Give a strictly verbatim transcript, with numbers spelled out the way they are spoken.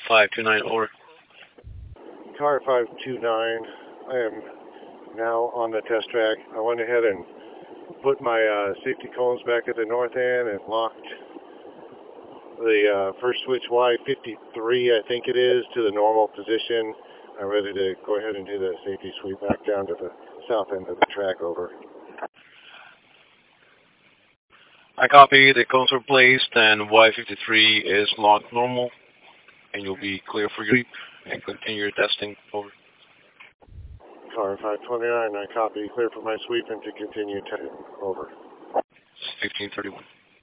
five two nine, over. Car five two nine, I am now on the test track. I went ahead and put my uh, safety cones back at the north end and locked the uh, first switch Y fifty-three, I think it is, to the normal position. I'm ready to go ahead and do the safety sweep back down to the south end of the track, over. I copy, the cones are placed and Y fifty-three is locked normal, and you'll be clear for your sweep and continue your testing, over. Car five twenty-nine, I copy, clear for my sweep and to continue testing, over. fifteen thirty-one.